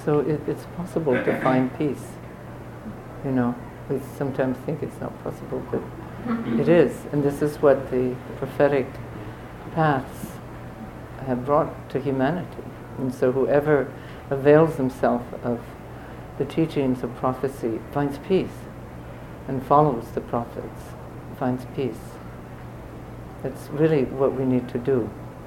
So it's possible to find peace. You know, we sometimes think it's not possible, but it is. And this is what the prophetic paths have brought to humanity. And so whoever avails himself of the teachings of prophecy finds peace, and follows the prophets finds peace. That's really what we need to do.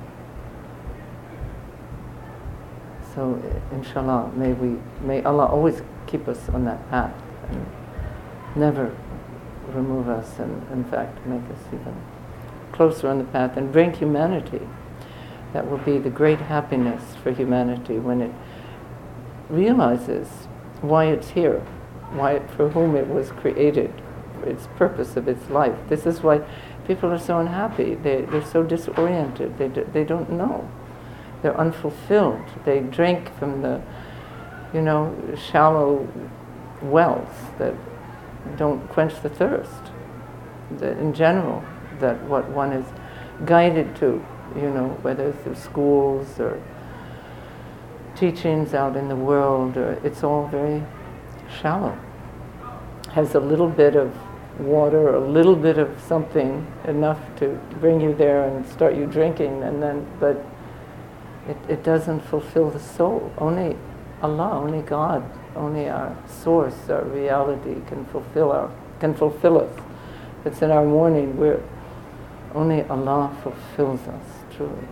So, inshallah, may Allah always keep us on that path and never remove us, and in fact make us even closer on the path and bring humanity. That will be the great happiness for humanity when it realizes why it's here, for whom it was created, its purpose of its life. This is why people are so unhappy. They're so disoriented. They don't know. They're unfulfilled. They drink from the, shallow wells that don't quench the thirst. That in general, that what one is guided to, whether through schools or teachings out in the world, it's all very shallow. Has a little bit of water, a little bit of something, enough to bring you there and start you drinking, but it doesn't fulfill the soul. Only Allah, only God, only our source, our reality can fulfill us. It's in our morning where only Allah fulfills us truly.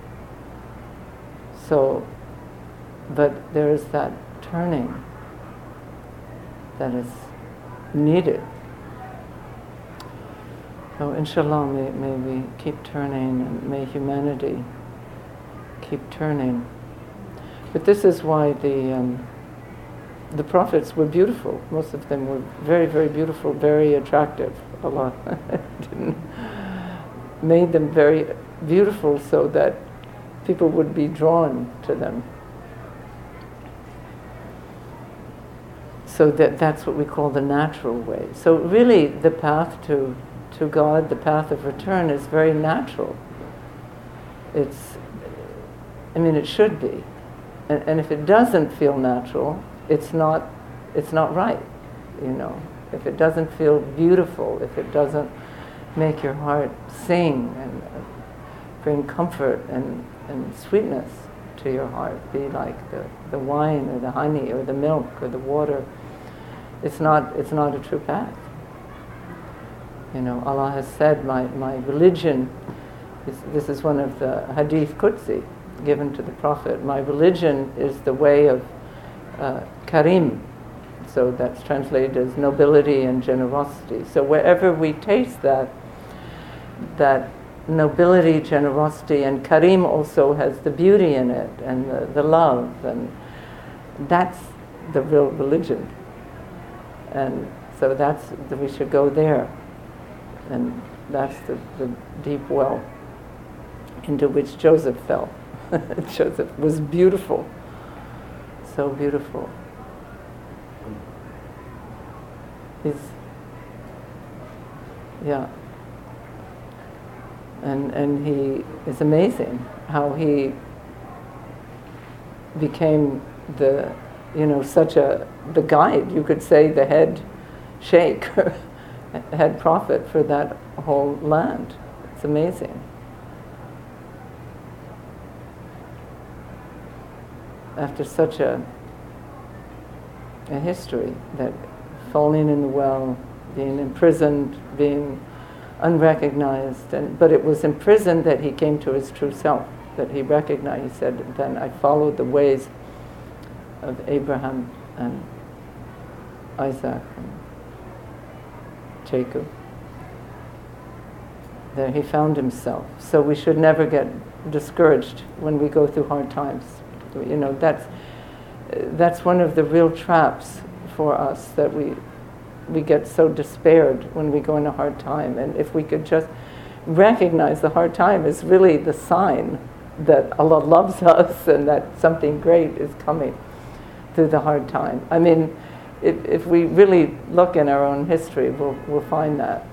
So, but there is that turning that is needed. So inshallah, may we keep turning, and may humanity keep turning. But this is why the prophets were beautiful. Most of them were very, very beautiful, very attractive. Allah made them very beautiful so that people would be drawn to them. So that's what we call the natural way. So really the path to God, the path of return, is very natural. It should be. And if it doesn't feel natural, it's not right, If it doesn't feel beautiful, if it doesn't make your heart sing and bring comfort and sweetness to your heart, be like the wine or the honey or the milk or the water, it's not a true path. Allah has said, my religion, this is one of the hadith Qudsi given to the Prophet, my religion is the way of karim. So that's translated as nobility and generosity. So wherever we taste that nobility, generosity, and karim also has the beauty in it, and the love, and that's the real religion. And so we should go there. And that's the deep well into which Joseph fell. Joseph was beautiful, so beautiful. And he is amazing how he became the guide, you could say, the head sheikh, head prophet for that whole land. It's amazing. After such a history, that falling in the well, being imprisoned, being unrecognized, but it was in prison that he came to his true self, that he recognized. He said, then I followed the ways of Abraham and Isaac and Jacob. There he found himself. So we should never get discouraged when we go through hard times. That's one of the real traps for us, that we get so despaired when we go in a hard time. And if we could just recognize the hard time is really the sign that Allah loves us and that something great is coming through the hard time. If we really look in our own history, we'll find that.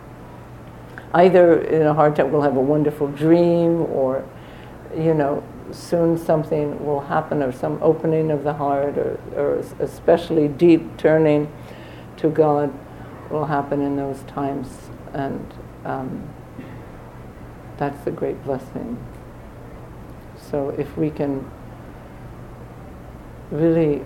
Either in a hard time we'll have a wonderful dream, or soon something will happen, or some opening of the heart, or especially deep turning to God will happen in those times. And that's the great blessing. So if we can really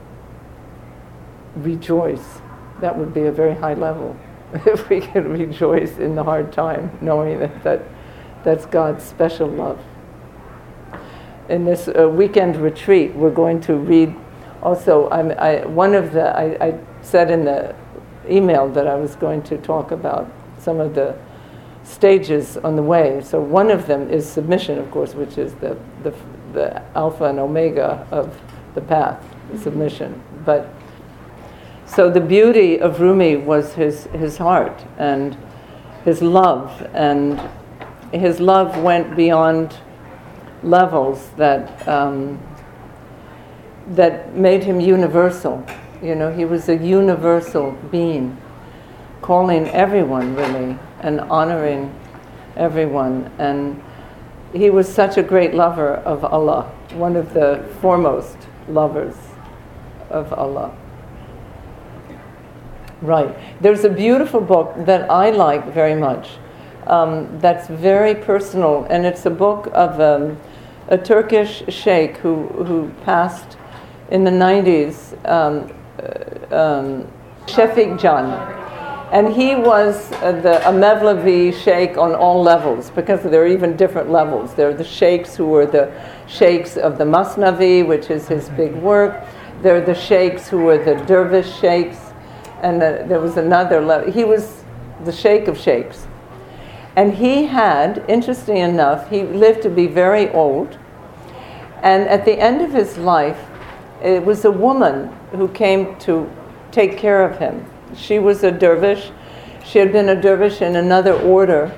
rejoice, that would be a very high level. If we can rejoice in the hard time, knowing that's God's special love. In this weekend retreat, we're going to read also, I said in the email that I was going to talk about some of the stages on the way. So one of them is submission, of course, which is the alpha and omega of the path, submission. But so the beauty of Rumi was his heart and his love, and his love went beyond levels that made him universal. You know, he was a universal being, calling everyone really and honoring everyone. And he was such a great lover of Allah, one of the foremost lovers of Allah. Right. There's a beautiful book that I like very much that's very personal, and it's a book of a Turkish sheikh who passed in the 90s, Shefik Can. And he was a Mevlevi sheikh on all levels, because there are even different levels. There are the sheikhs who were the sheikhs of the Masnavi, which is his big work. There are the sheikhs who were the dervish sheikhs. And there was another level. He was the sheikh of sheikhs. And he had, interesting enough, he lived to be very old. And at the end of his life, it was a woman who came to take care of him. She was a dervish. She had been a dervish in another order,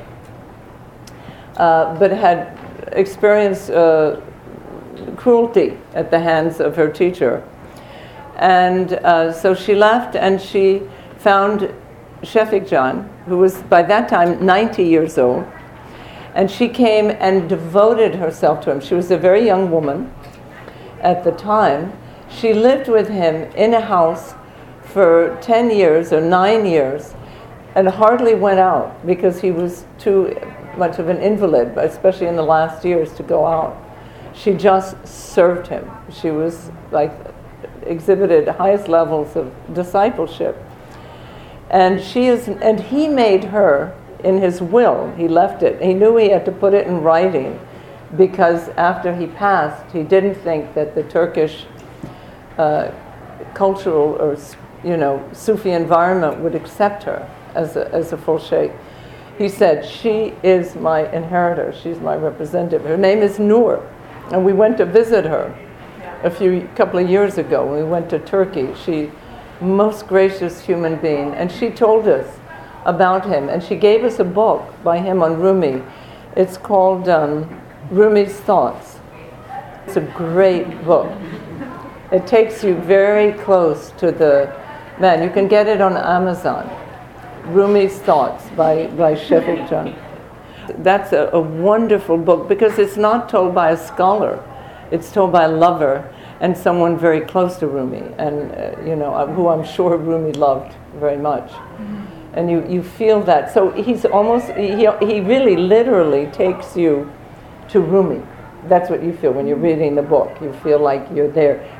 but had experienced cruelty at the hands of her teacher. And so she left, and she found Shefik Can, who was by that time 90 years old. And she came and devoted herself to him. She was a very young woman at the time. She lived with him in a house for 10 years or 9 years and hardly went out because he was too much of an invalid, especially in the last years, to go out. She just served him. She was exhibited highest levels of discipleship. And he made her, in his will, he left it. He knew he had to put it in writing, because after he passed, he didn't think that the Turkish cultural or Sufi environment would accept her as a full sheikh. He said, "She is my inheritor. She's my representative. Her name is Noor." And we went to visit her a couple of years ago. We went to Turkey. She, most gracious human being, and she told us about him, and she gave us a book by him on Rumi. It's called Rumi's Thoughts. It's a great book. It takes you very close to the man. You can get it on Amazon. Rumi's Thoughts by Shefik Can. That's a wonderful book, because it's not told by a scholar. It's told by a lover and someone very close to Rumi, and who I'm sure Rumi loved very much. And you feel that. So he's almost, he really literally takes you to Rumi. That's what you feel when you're reading the book. You feel like you're there.